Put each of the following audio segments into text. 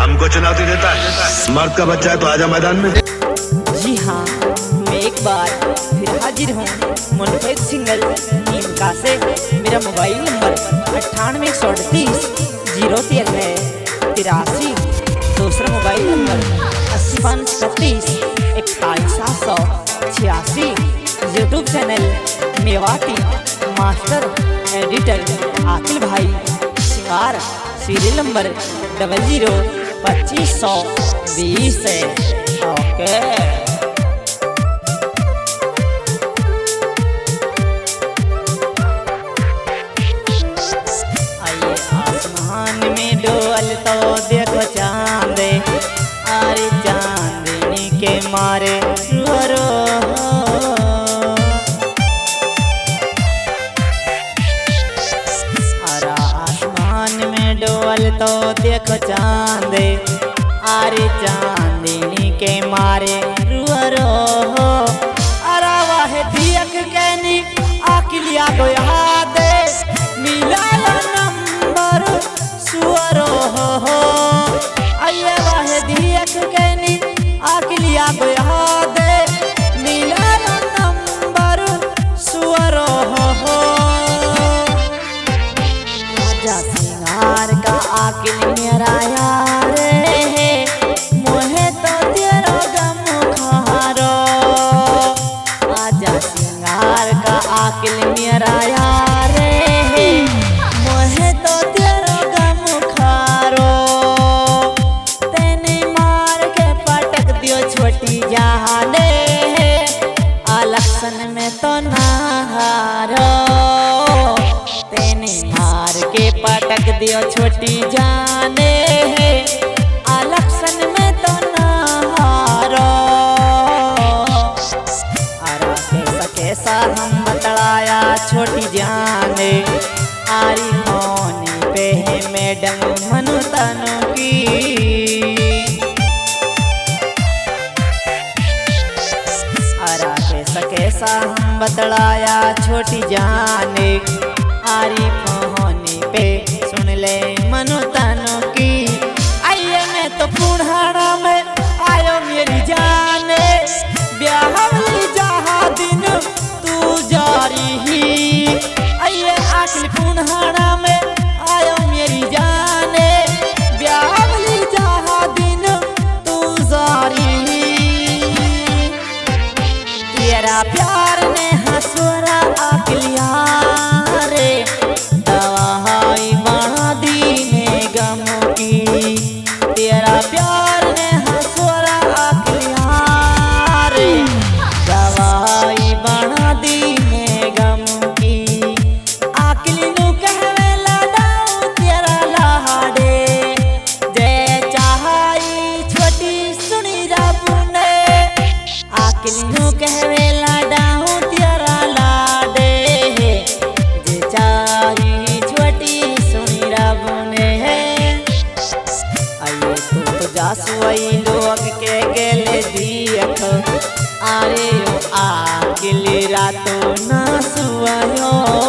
हमको चुनौती देता है। स्मार्ट का बच्चा है तो आजा मैदान में। जी हाँ, मैं एक बार फिर हाजिर हूँ मुनफिद सिंगल इनका से। मेरा मोबाइल नंबर 98 138 013 दूसरा mobile number 80 YouTube channel Mewati master editor Aqil भाई सिंगार सीरियल नंबर 002520 है। ओके आसमान में डोल तो देखो चांद, अरे चांदनी के मारे रो। अरे आसमान में डोल तो देखो चांद, अरे चांदनी के मारे रो। अरे वाह दियक कहनी आकिलिया को याद मिला नंबर सुअरो हो। अये वाह दियक कहनी आकिलिया को याद मिला नंबर सुअरो हो। राजा सिंगार का आकिल मेरा यार है, मोहे तो तेरा गम खारो। राजा सिंगार का आकिल मेरा यार है, मोहे तो तेरा गम खारो। तेने मार के पटक दियो छोटी जाने, इलेक्शन में तो ना हारो। तेने मार के पटक दियो छोटी जाने, इलेक्शन में तो ना हारो। कैसा हम बतलाया छोटी जाने, आरी होने पे है मैडम मनु तनु की। अरा कैसा हम बतलाया छोटी जाने, आरी होने पे सुन ले मनु तनु की। आइए मैं तो पुराना में आयो मेरी जाने, ब्याहली जहा दिन तू जारी ही। आइए आखिर पुनहाना में आयो मेरी जाने, ब्याहली जहा दिन तू जारी ही। तेरा प्यार ने हंसुरा आकिलिया रे, दवाई बना दी ने गम की। तेरा प्यार ने हंसुरा आकिलिया रे, दवाई बना दी ने गम की। आकिल नू कहवे लडाऊ तेरा लाडे, जे चाहाई छोटी सुनी रब ने। आकिल नू कहवे लडाऊ तेरा लाडे, जे चाही छोटी सुनी रब ने। आइए तो जासुई लोग के गेले दियख, अरे ओ आकिल रातो ना सुवायो।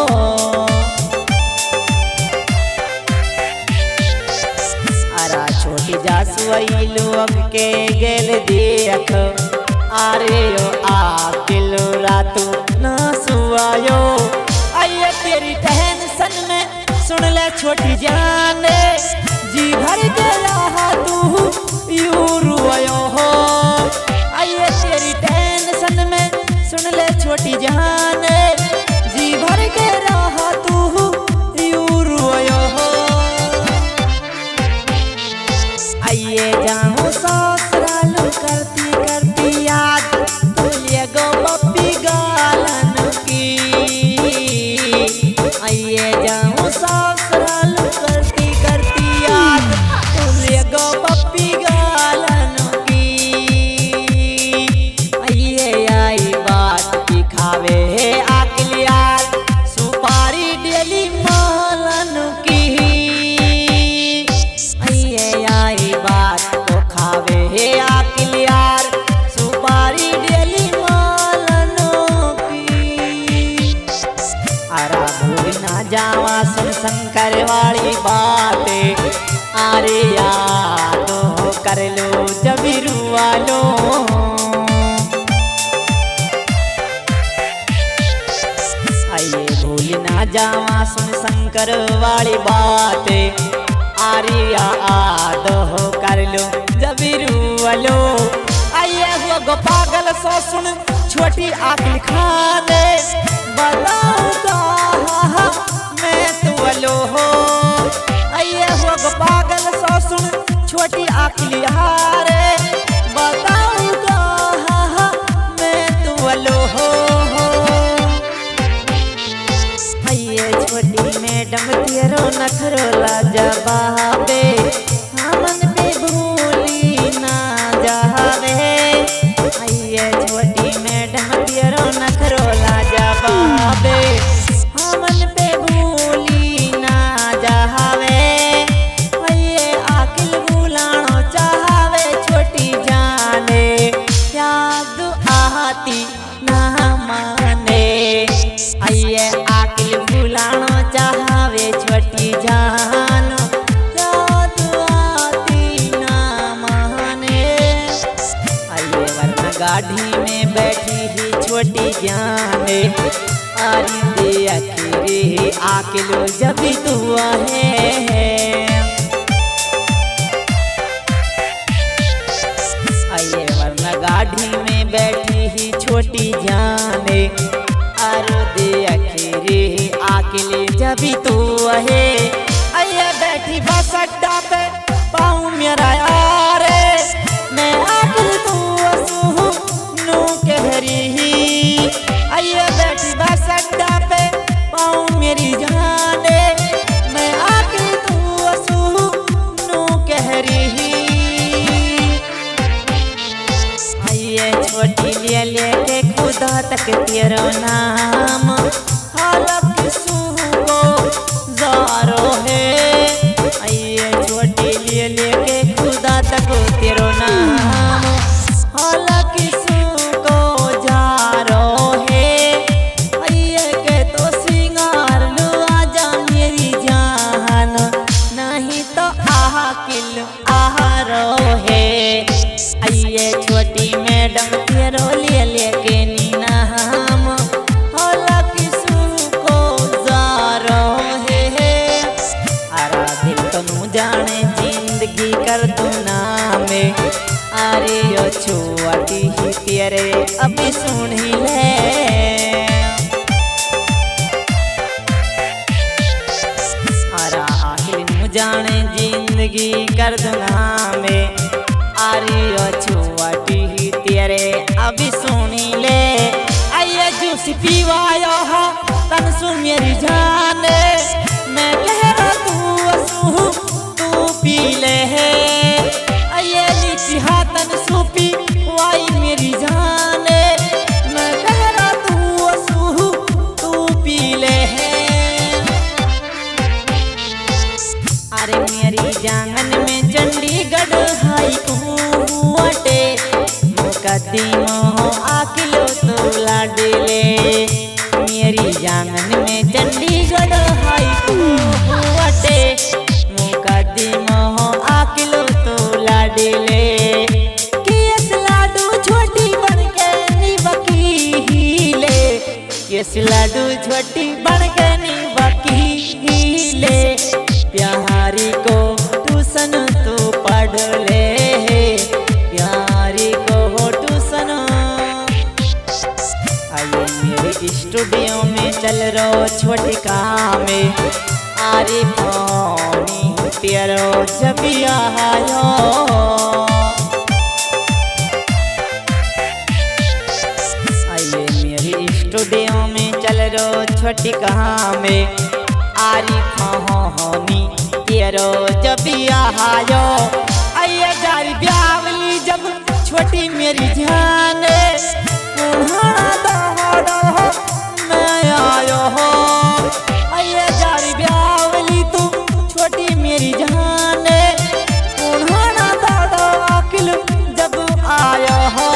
अरा छोटी जासुई लोग के गेल देख, अरे ओ आकिल रातो ना सुवायो। आइए तेरी टेंशन में सुन ले छोटी जाने, जी भर गया तू यू रुआयो हो। आइए तेरी टेंशन में सुन ले छोटी जाने, जी भर के रहा तू यू रुआयो हो। आइए जाऊँ ससुराल करती करती याद, तुलिए गो पप्पी गालन की। आइए जाऊँ ससुराल करती करती कर वाली बात आरिया आद हो कर लो जब रूवलो आइए हुआ गो पागल सो सुन छोटी आखिल खाने बताऊं कहाँ मैं तुवलो हो आइए हुआ गो पागल सो सुन छोटी आखिल हारे बताऊं कहाँ मैं तुवलो हो आइए छोटी मैडम तेरो नखरो लाजवाबे हमन पे भूली ना जावे आइए छोटी मैडम तेरो नखरो लाजवाबे हमन पे भूली ना जावे आइए आकिल भूलानो चाहवे छोटी जाने याद आती ना माने आइए आकिल भूलानो चाहवे छोटी जान याद आती ना माने आइए वरना गाड़ी में बैठी ही छोटी जाने आरी दे अखीरे आकिलो जब तू है आइए वरना गाड़ी में बैठी ही छोटी जाने आरो दे अखीरे आकिले जब तू है आइए बैठी बस अड्डा पे पाऊं मेरा यारे मैं आकिल तू असू नू कहरी ही आइए बैठी बस अड्डा पे पाऊं मेरी जाने मैं आकिल तू असू नू कहरी ही आइए छोटी ले लेके खुदा तक तेरो नाम हालक सुबो जारो है आइए छोटी ले लेके खुदा तक तेरो नाम हालक सुबो जारो है आइए के तो सिंगार लो आजा मेरी जान नहीं तो आकिल आरो है आइए छोटी मैडम तेरो ले लेके नी नाम होला किसू को जारो है आरा दिल तनु जाने जिंदगी कर तू नामे अरे यो छोटी ही तेरे अभी सुन ही ले आरा आखिर नु जाने जिंदगी कर तू नामे आरियो छुआटी ही तेरे अभी सुनी ले आइए जूस पीवायो हा तन सुन मेरी जाने मैं कह रहा तू असू तू पी ले आइए लीची हा तन सूपी वाई मेरी जाने मैं कह रहा तू असू तू पी ले अरे मेरी जांगन में चंडीगढ़ हाई कुआटे मुकदमो आकिलो तो लाडले मेरी जांगन में चंडीगढ़ हाई कुआटे मुकदमो आकिलो तो लाडले केस लाडू छोटी बन के नी वकीले केस लाडू छोटी बन के नी वकीले प्यारी को ट्यूशन तू पढ़ ले प्यारी को ट्यूशन आइए मेरे स्टूडियो में चल रो छोटी काम आरे पानी तेरो जब आयो आइए मेरे स्टूडियो में चल रो छोटी काम आरी फाहोनी तेरो जब आयो आइए जारी ब्यावली जब छोटी मेरी जान दौड़ो मैं आयो हो आइए जारी ब्यावली तू छोटी मेरी जान दौड़ो अकिल जब आयो हो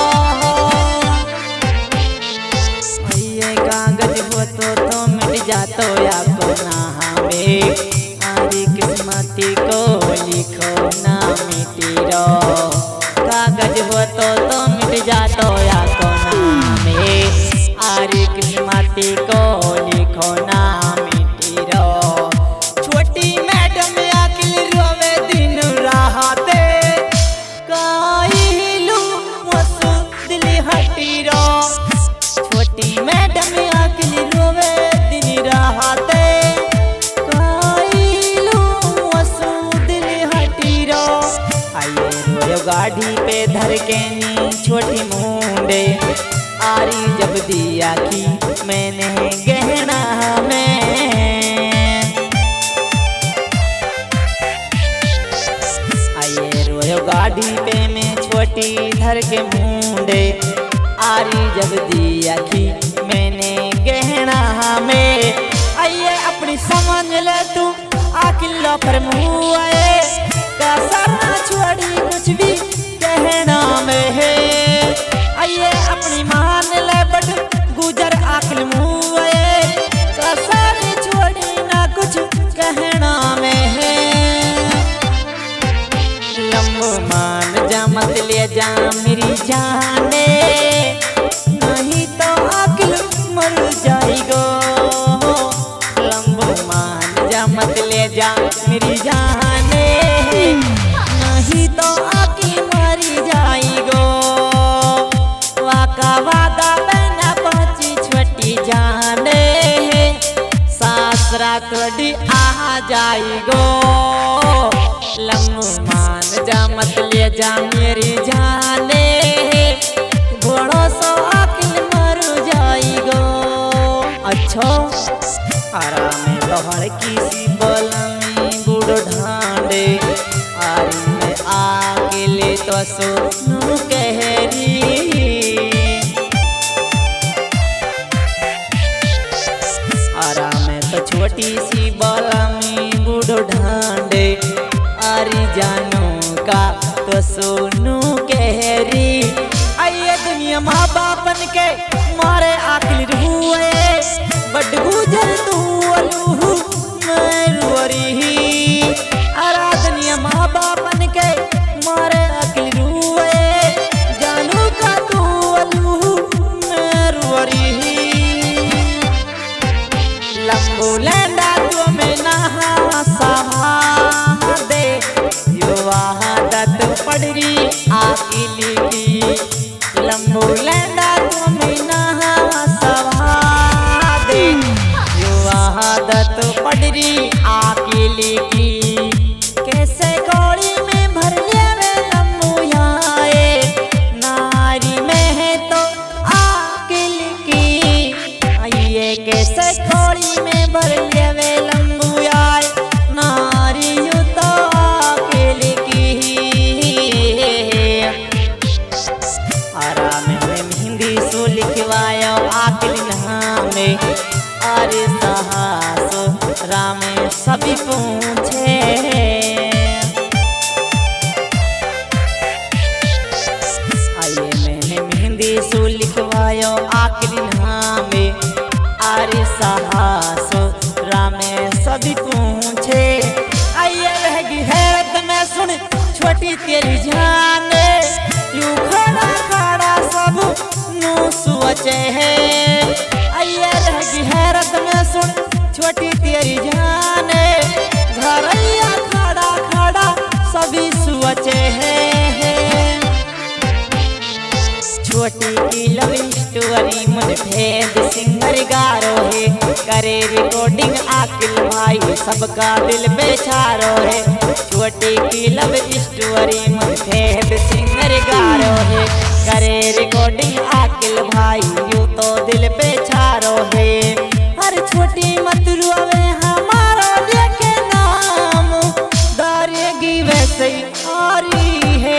आइए कागज हो तो मिट जातो या को ना हमें आरी किस्मती को लिखो ना मिटी रो कागज हो तो मिट जातो या को नाम आरी किस्मती को लिखो ना मिटी रो गाड़ी पे धर के नी छोटी मुंडे आरी जब दिया की मैंने गहना में आइए रोयो गाड़ी पे मैं छोटी धर के मुंडे आरी जब दिया की मैंने गहना में आइए अपनी समझ ले तू आकिल्ला पर मुँह आए कसरना छोड़ी कुछ भी कहना में है आइए अपनी मान ले बट गुजर आकिल मुँह आए कसर छोड़ी ना कुछ कहना में है लम्बो मान जा मत ले जा मेरी जाने नहीं तो आकिल मर जाएगो लम्बो मान जा मत ले जा मेरी जाने नहीं तो आकी मरी जाएगो वाका वादा बना पहुंची छोटी जाने सासरा थोड़ी आ जाएगो लम्बो मान जा मत ले जा मेरी जाने घोड़ों सो आकिल मर जाएगो अच्छो आराम बहर किसी बलमी बूढ़ ढांडे आरी में आके ले तो सुनु कहरी आराम तो छोटी सी बलमी बूढ़ ढांडे आरी जानो का तो सुनु कहरी आइए दुनिया माँ बापन के मारे आखिर हुए बड गुजर तू अलू मैं रुअरी आराधनिया माँ बापन के मारे आखिर हुए जानू का तू अलू मैं रुअरी लंबू लेंडा तू में नहा सहा दे युवा दत पड़री आकिली की लंबू लेंडा तू में नहा सहा दे युवा दत पड़री आकिली की कैसे गोली में भर लेवे लंबू आए नारी में है तो आकिल की आइए कैसे गोली में भर लेवे लंबू आए नारी यू तो आकिल की आराम में मेहंदी सो लिखवायो आकिल नामे अरे साहस राम सभी पूछे आइए मैंने मेहंदी सो लिखवायो आखिरी नामे अरे साहस राम सभी पूछे आइए रहेगी हैरत में सुन छोटी तेरी जान यू खड़ा खड़ा सब नु सोचे है आइए रहेगी हैरत में सुन छोटी तेरी जान घरैया खड़ा खड़ा सभी सोचे है छोटी की लव स्टोरी मुझे भेद सिंगर गारो है करे रिकॉर्डिंग आकिल भाई सबका दिल बेचारो है छोटी की लव स्टोरी मुझे भेद सिंगर गारो है करे रिकॉर्डिंग आकिल भाई यू तो दिल बेचारो है हर छोटी मत रुआवे हमारा लेके नाम दारेगी वैसे ही आरी है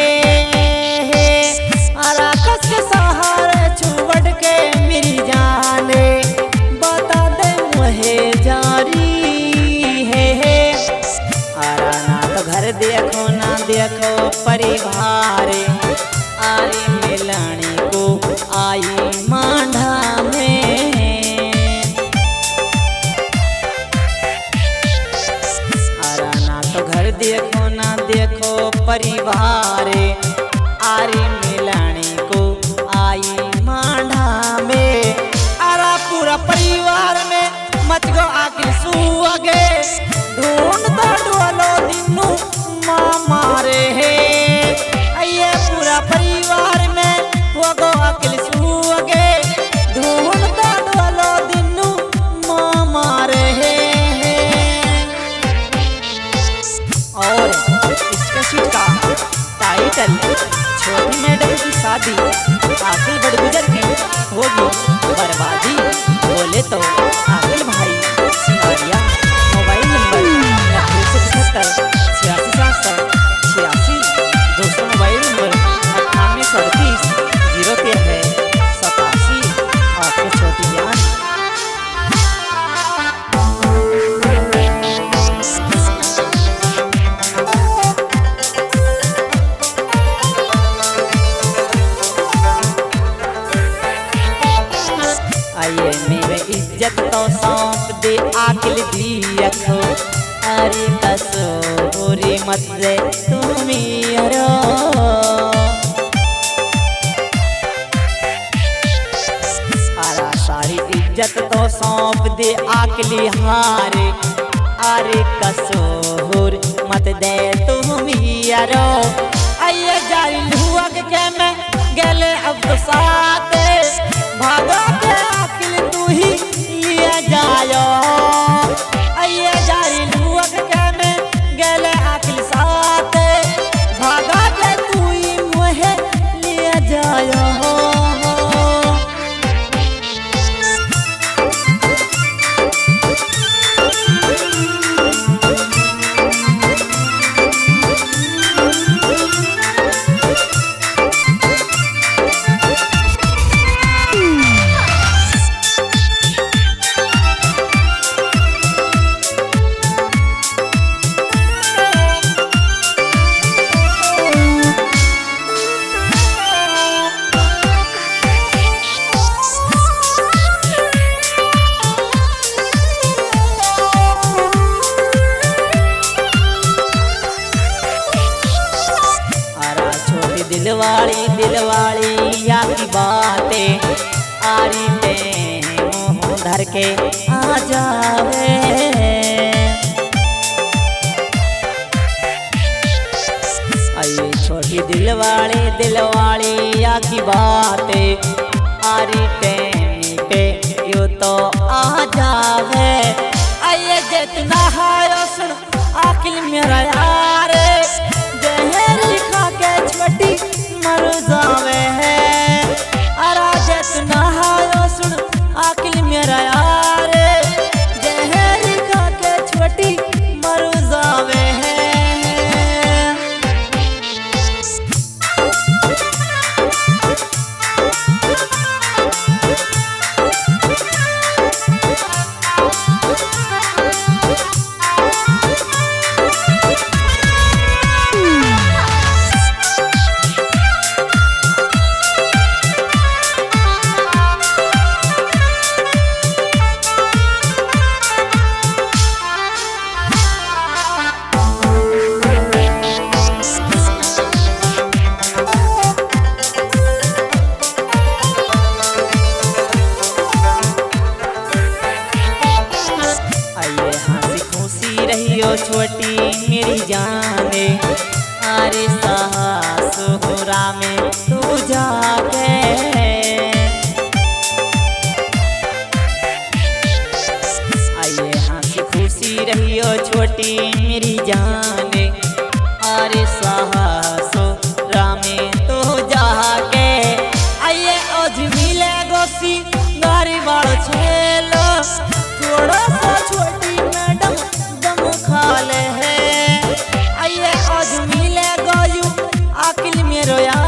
आकाश के सहारे छुवट के मेरी जाने बता दे मुहे जारी है आरा ना तो घर देखो ना देखो परिवार आरी मिलानी को आई मांढा में आरा ना तो घर देखो ना देखो परिवार आरी मिलानी को आई मांढा में आरा पूरा परिवार में मच गो आके सुअगे ढूंढता ढोलो दिनू माँ मारे है आइए पूरा परिवार में हो गो अकेले सुअगे ढूंढता ढोलो दिनू माँ मारे है और इसका सीट का टाइटल छोटी मैडम की शादी आखिल बड़गुजर की होगी बर्बादी। बोले तो आखिल भाई सिंगारिया। मोबाइल नंबर 86 दोस्तों मोबाइल नंबर 9838 आपके छोटी जान। आइए मेरे इज्जत तो सौंप दे आकिल दी रखो। अरे कसूरी मत दे तुम यारो। अरे सारी इज्जत तो सौंप दे आकिली हारे। अरे कसूर मत दे तुम यारो। आइए जारी हुआ के मैं गले अब तो साथ भागो के आकिल तू ही लिया जायो। आइए जारी हुआ के मैं गले आकिल साथ भागो के तू ही मुझे लिया जायो। दिलवाड़ी या की बातें आरी पे मुँह धर के आ जावे। आइए छोटी दिलवाड़ी या की बातें आरी पे यो तो आ जावे। आइए जितना है सुन आकिल मेरा यार जहर खा के छोटी मर जावे है। अरा जितना है सुन आकिल मेरा यार जहर खा के छोटी मर जावे है। छोटी मेरी जाने अरे ससुरा में तू जाके। आइए हंसी खुशी रहियो छोटी मेरी जाने अरे ससुरा में तू जाके। आइए आज मिले गोसी गारी बाड़ो छेलो थोड़ा सा छोटी मैडम खाले है। आइए आज मिले गयू आकिल मेरो यार